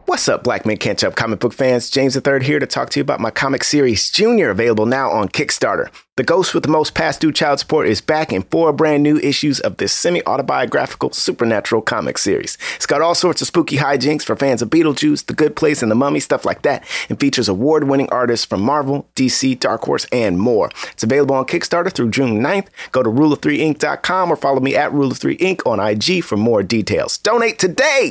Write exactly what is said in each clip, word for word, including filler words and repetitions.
What's up, Black Men Can't Jump comic book fans? James the Third here to talk to you about my comic series, Junior, available now on Kickstarter. The ghost with the most past due child support is back in four brand new issues of this semi-autobiographical supernatural comic series. It's got all sorts of spooky hijinks for fans of Beetlejuice, The Good Place, and The Mummy, stuff like that, and features award-winning artists from Marvel, D C, Dark Horse, and more. It's available on Kickstarter through June ninth. Go to rule of three ink dot com or follow me at rule of three ink on I G for more details. Donate today!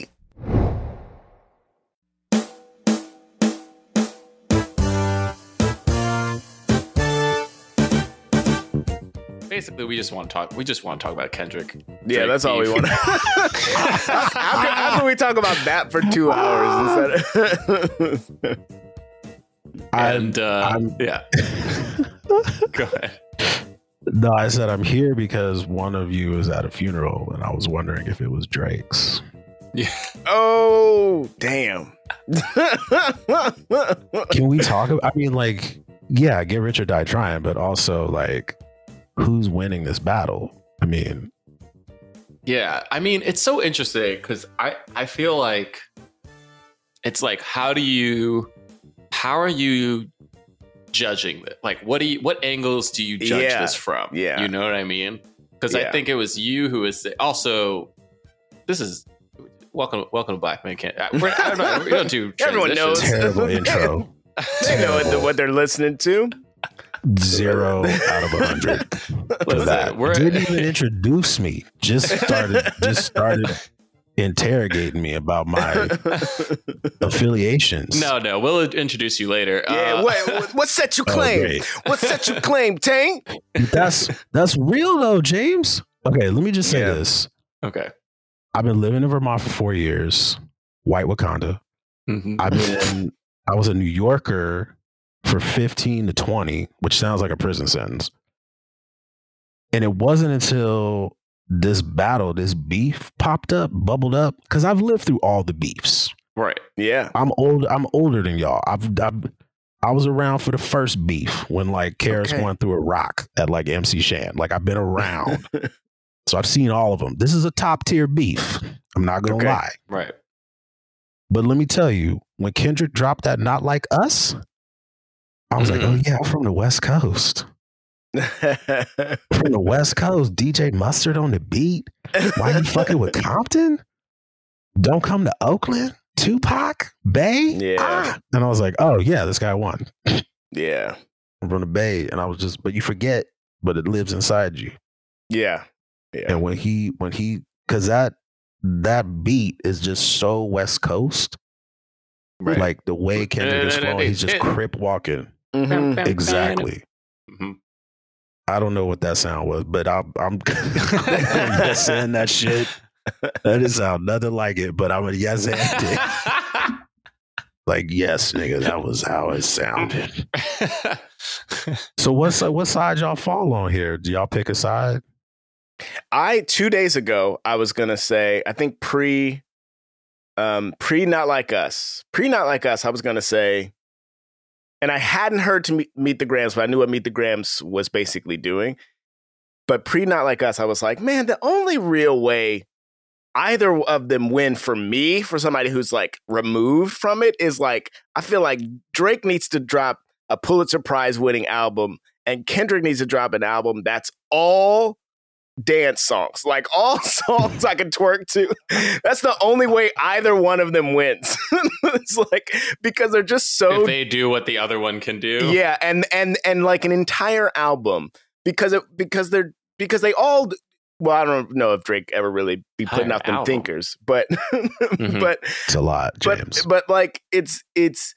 Basically, we just want to talk. We just want to talk about Kendrick. Yeah, Drake that's all we beef. want. after, after we talk about that for two hours instead of and uh, I'm- yeah, go ahead. No, I said I'm here because one of you is at a funeral, and I was wondering if it was Drake's. Yeah, Oh, damn. Can we talk about? I mean, like, yeah, get rich or die trying, but also like, who's winning this battle? I mean, yeah. I mean, it's so interesting because I I feel like it's like how do you how are you judging it? Like, what do you what angles do you judge Yeah, this from? yeah. You know what I mean? Because Yeah. I think it was you who was also. This is welcome welcome to Black Men Can't. We're, I don't know. We don't do Everyone knows. transitions. terrible intro. They know what, what they're listening to. Zero out of a hundred. Listen, That we're- didn't even introduce me. Just started. Just started interrogating me about my affiliations. No, no, we'll introduce you later. Yeah, Uh, what, what, what set you Oh, claim? great. What set you claim, Tank? That's that's real though, James. Okay, let me just say Yeah. this. Okay. I've been living in Vermont for four years, white Wakanda. Mhm. I've been I was a New Yorker for fifteen to twenty, which sounds like a prison sentence. And it wasn't until this battle, this beef popped up, bubbled up, because I've lived through all the beefs. Right. Yeah. I'm old, I'm older than y'all. I've, I've I was around for the first beef when like Karis Okay. went through a rock at like M C Shan. Like I've been around. So I've seen all of them. This is a top tier beef. I'm not gonna Okay. lie. Right. But let me tell you, when Kendrick dropped that Not Like Us, I was Mhm. like, oh yeah, I'm from the West Coast. From the West Coast, D J Mustard on the beat. Why you fucking with Compton? Don't come to Oakland? Tupac? Bay? Yeah. Ah. And I was like, oh yeah, this guy won. Yeah. I'm from the Bay. And I was just, but you forget, but it lives inside you. Yeah. Yeah. And when he, when he, cause that, that beat is just so West Coast. Right. Like the way Kendrick is flowing, he's just crip walking. Mhm. Exactly. Mhm. I don't know what that sound was, but I'm I'm just saying that shit. That didn't sound nothing like it, but I'm a yes and it. Like, yes, nigga, that was how it sounded. So what's what side y'all fall on here? Do y'all pick a side? I two days ago I was gonna say I think pre um pre Not Like Us pre Not Like Us I was gonna say, and I hadn't heard to meet, meet the Grams, but I knew what Meet the Grams was basically doing. But pre Not Like Us, I was like, man, the only real way either of them win for me, for somebody who's like removed from it, is like I feel like Drake needs to drop a Pulitzer Prize winning album, and Kendrick needs to drop an album that's all dance songs, like all songs I can twerk to. That's the only way either one of them wins. It's like because they're just so if they do what the other one can do. yeah, and and and like an entire album because it because they're because they all. Well, I don't know if Drake ever really be putting Entire out them album. thinkers, but Mhm. but It's a lot, James. but but like it's it's.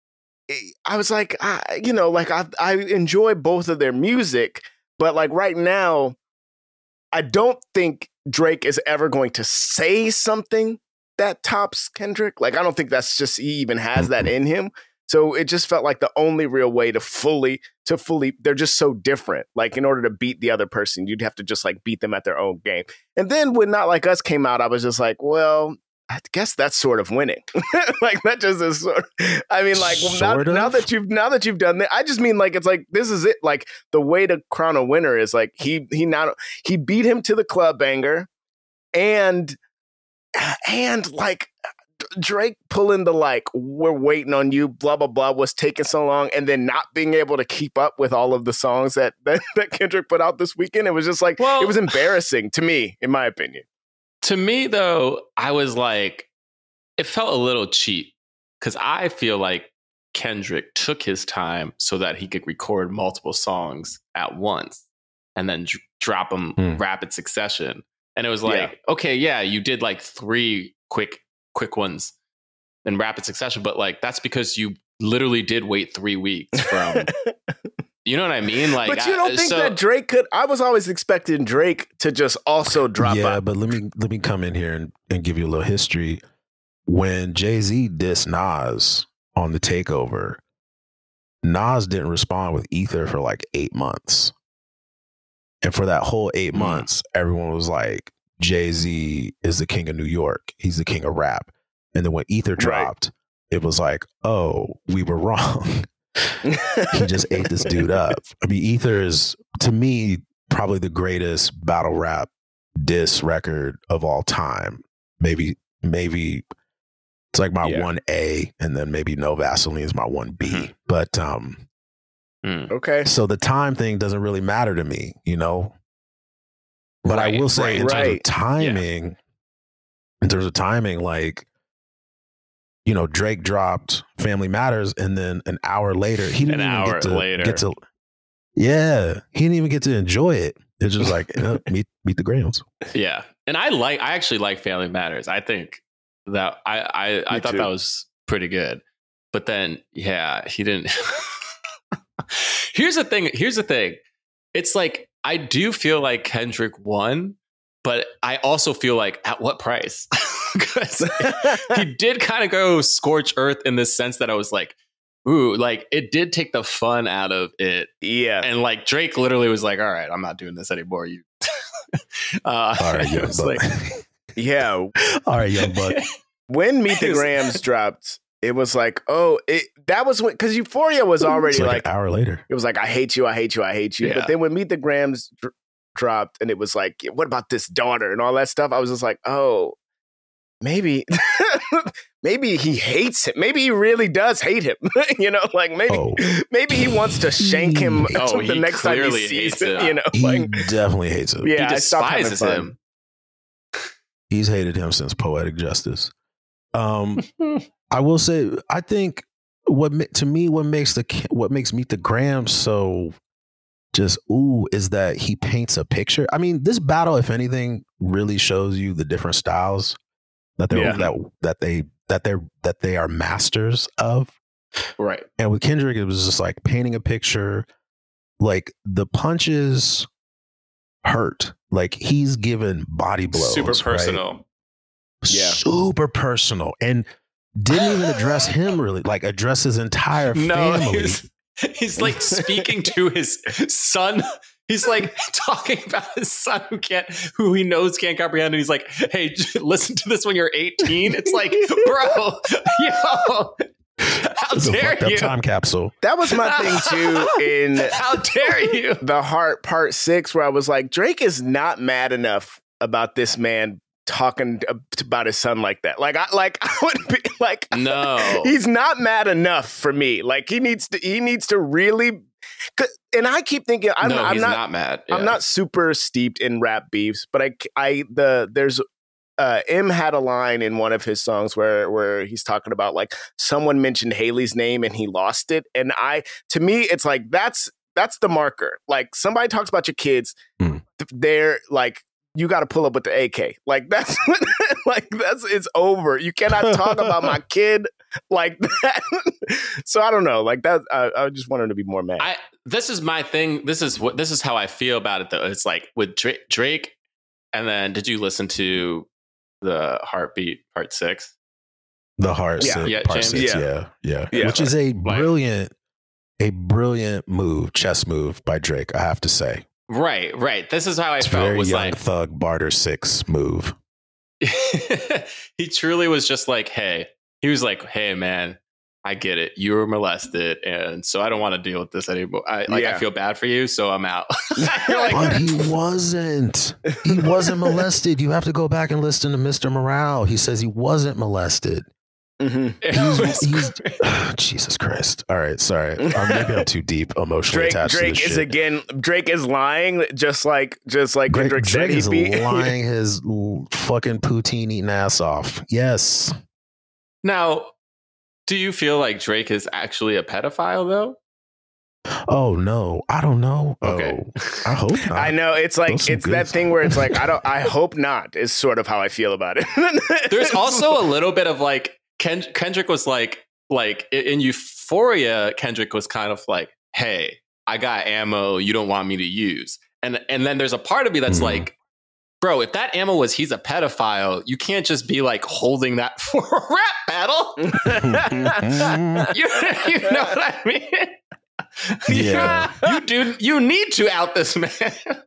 I was like, I, you know, like I I enjoy both of their music, but like right now, I don't think Drake is ever going to say something that tops Kendrick. Like I don't think that's just he even has that in him. So it just felt like the only real way to fully to fully they're just so different. Like in order to beat the other person, you'd have to just like beat them at their own game. And then when Not Like Us came out, I was just like, well, I guess that's sort of winning. Like that just is sort of, I mean, like well, now, Sort of? now that you've now that you've done that, I just mean like it's like this is it. Like the way to crown a winner is like he he not he beat him to the club banger, and and like Drake pulling the like, we're waiting on you, blah, blah, blah, was taking so long, and then not being able to keep up with all of the songs that, that, that Kendrick put out this weekend. It was just like, well, it was embarrassing to me, in my opinion. To me, though, I was like, it felt a little cheap because I feel like Kendrick took his time so that he could record multiple songs at once and then d- drop them hmm. rapid succession. And it was like, yeah. okay, yeah, you did like three quick, quick ones in rapid succession, but like that's because you literally did wait three weeks from. You know what I mean? Like, but you don't I, think so, that Drake could? I was always expecting Drake to just also drop. Yeah, out. but let me let me come in here and, and give you a little history. When Jay-Z dissed Nas on the Takeover, Nas didn't respond with Ether for like eight months. And for that whole eight mm. months, everyone was like, Jay-Z is the king of New York. He's the king of rap. And then when Ether dropped, right. it was like, oh, we were wrong. He just ate this dude up. I mean, Ether is, to me, probably the greatest battle rap diss record of all time. Maybe, maybe it's like my yeah. one A, and then maybe No Vaseline is my one B. Mm-hmm. But um, mm. okay. So the time thing doesn't really matter to me, you know. But right, I will say, right, in terms right. of timing, yeah. in terms of timing, like, you know, Drake dropped Family Matters, and then an hour later, he didn't an even hour get to later. get to. Yeah, he didn't even get to enjoy it. It's just like, you know, meet meet the Grams. Yeah, and I like, I actually like Family Matters. I think that I I, I thought too. that was pretty good. But then, yeah, he didn't. Here's the thing. Here's the thing. It's like, I do feel like Kendrick won, but I also feel like, at what price? Because he did kind of go scorch earth in the sense that I was like, ooh, like it did take the fun out of it. Yeah. And like Drake literally was like, all right, I'm not doing this anymore. You. uh, all right, young buck. Like, yeah. All right, young buck. When Meet the Grams dropped, it was like, oh, it, that was when, because Euphoria was already like, like an hour later. It was like, I hate you, I hate you, I hate you. Yeah. But then when Meet the Grams dr- dropped, and it was like, what about this daughter and all that stuff? I was just like, oh, maybe, maybe he hates him. Maybe he really does hate him. You know, like maybe, oh. maybe he wants to shank him oh, the next time he sees him. You know, he like, definitely hates him. Yeah, he despises him. He's hated him since Poetic Justice. Um, I will say, I think what to me what makes the what makes Meet the Grams so just ooh is that he paints a picture. I mean, this battle, if anything, really shows you the different styles that they yeah. that that they that they're that they are masters of. Right. And with Kendrick, it was just like painting a picture. Like the punches hurt. Like he's given body blows. Super personal. Right? Yeah. Super personal. And didn't even address him really, like address his entire family. No, he's, he's like speaking to his son. He's like talking about his son who can't, who he knows can't comprehend. And he's like, hey, listen to this when you're eighteen. It's like, bro, yo, how dare you? Time capsule. That was my thing too. In how dare you? The Heart Part Six, where I was like, Drake is not mad enough about this man talking about his son like that. Like I like I would be like, no, he's not mad enough for me. Like he needs to he needs to really. And I keep thinking I'm, no, I'm he's not, not mad. Yeah. I'm not super steeped in rap beefs, but I I the there's uh, M had a line in one of his songs where where he's talking about like someone mentioned Haley's name and he lost it, and I to me it's like that's that's the marker. Like somebody talks about your kids, mm. they're like. You got to pull up with the A K. Like that's like that's it's over. You cannot talk about my kid like that. So I don't know. Like that. I, I just want him to be more mad. I, this is my thing. This is what. This is how I feel about it. Though it's like with Drake, Drake, and then did you listen to the Heartbeat Part Six? The Heart yeah. Six, yeah, Part James? Six. Yeah. Yeah. yeah, yeah. Which is a brilliant, a brilliant move, chess move by Drake. I have to say. Right, right. This is how I it's felt. Very was Young like Thug Barter Six move. He truly was just like, hey, he was like, hey, man, I get it. You were molested, and so I don't want to deal with this anymore. I like, yeah. I feel bad for you, so I'm out. Like, but he wasn't. He wasn't molested. You have to go back and listen to Mister Morale. He says he wasn't molested. Mm-hmm. He's, he's, Jesus Christ. All right. Sorry. Or maybe I'm too deep emotionally Drake, attached Drake to this is shit. again. Drake is lying, just like just like Drake, Kendrick said Drake is he'd be. lying his l- fucking poutine eating ass off. Yes. Now, do you feel like Drake is actually a pedophile though? Oh no, I don't know. Okay. Oh, I hope not. I know it's like Those some it's good that thing where it's like I don't. I hope not. Is sort of how I feel about it. There's also a little bit of like Ken- Kendrick was like like i- in Euphoria. Kendrick was kind of like, "Hey, I got ammo you don't want me to use," and and then there's a part of me that's Mhm. like, "Bro, if that ammo was he's a pedophile, you can't just be like holding that for a rap battle." you, you know what I mean? Yeah. you, you do. You need to out this man.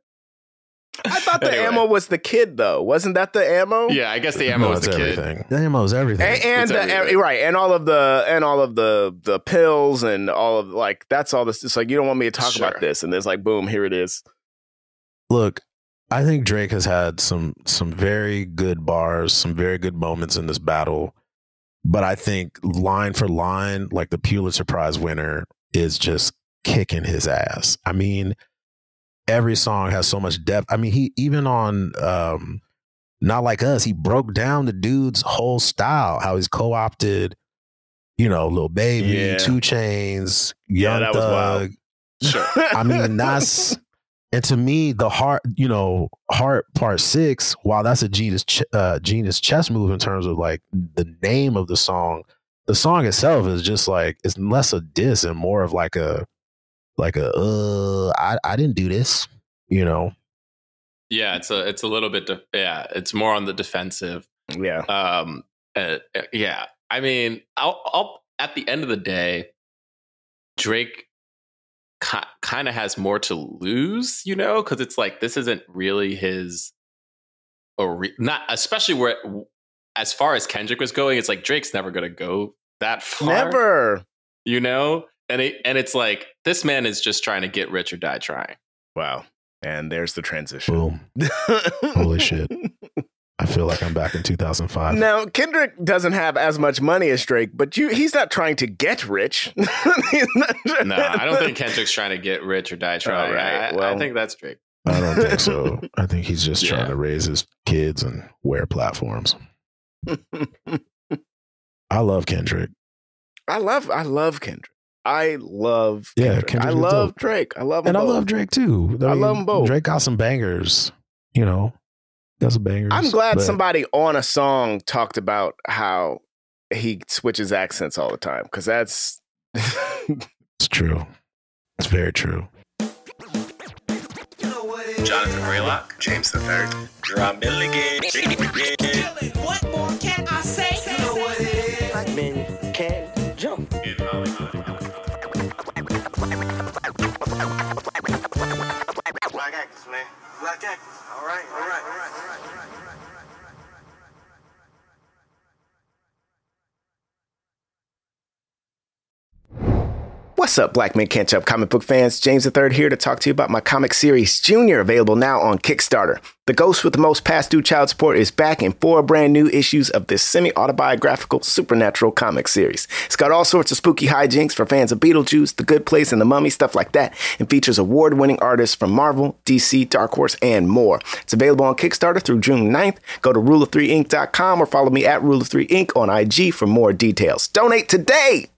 I thought the Anyway. ammo was the kid, though. Wasn't that the ammo? Yeah, I guess the ammo No, was it's the kid. everything. The ammo is everything. And, and It's the, everything. right, and all of the and all of the the pills and all of like that's all this. It's like you don't want me to talk Sure. about this, and there's like boom, here it is. Look, I think Drake has had some some very good bars, some very good moments in this battle. But I think line for line, like the Pulitzer Prize winner is just kicking his ass. I mean, every song has so much depth. I mean, he even on um Not Like Us, he broke down the dude's whole style, how he's co-opted, you know, Lil Baby, Yeah. Two Chainz, Yeah, Young that was wild. Thug. Sure. I mean, that's and to me, the heart, you know, Heart Part Six. While that's a genius, ch- uh, genius chess move in terms of like the name of the song, the song itself is just like it's less a diss and more of like a, like a, uh, I, I didn't do this, you know. Yeah, it's a it's a little bit. De- yeah, it's more on the defensive. Yeah, Um, uh, yeah, I mean, I'll, I'll at the end of the day, Drake ki- kind of has more to lose, you know, because it's like this isn't really his, or not especially where as far as Kendrick was going, it's like Drake's never going to go that far, never. you know, and it and it's like this man is just trying to get rich or die trying. Wow, and there's the transition. Boom. Holy shit. I feel like I'm back in two thousand five. Now, Kendrick doesn't have as much money as Drake, but you, he's not trying to get rich. He's not trying- No, I don't think Kendrick's trying to get rich or die trying. All right, I, well. I think that's Drake. I don't think so. I think he's just Yeah. trying to raise his kids and wear platforms. I love Kendrick. I love, I love Kendrick. I love, Yeah, Kendrick. Kendrick I is love dope. Drake. I love, them And I both. love Drake too. I love 'em both. Drake got some bangers, you know. Got some bangers. I'm glad but somebody on a song talked about how he switches accents all the time because that's It's true. It's very true. Jonathan Raylock, James the Third, Drum Milligan. What more can I say? You know what it is. Black men can jump. Black actors, man. Black actors. All right, all right, all right, all right, all right. What's up, Black Men Can't Jump comic book fans? James the Third here to talk to you about my comic series Junior, available now on Kickstarter. The ghost with the most past due child support is back in four brand new issues of this semi-autobiographical supernatural comic series. It's got all sorts of spooky hijinks for fans of Beetlejuice, The Good Place, and The Mummy, stuff like that, and features award-winning artists from Marvel, D C, Dark Horse, and more. It's available on Kickstarter through June ninth. Go to rule of three ink dot com or follow me at rule of three ink on I G for more details. Donate today!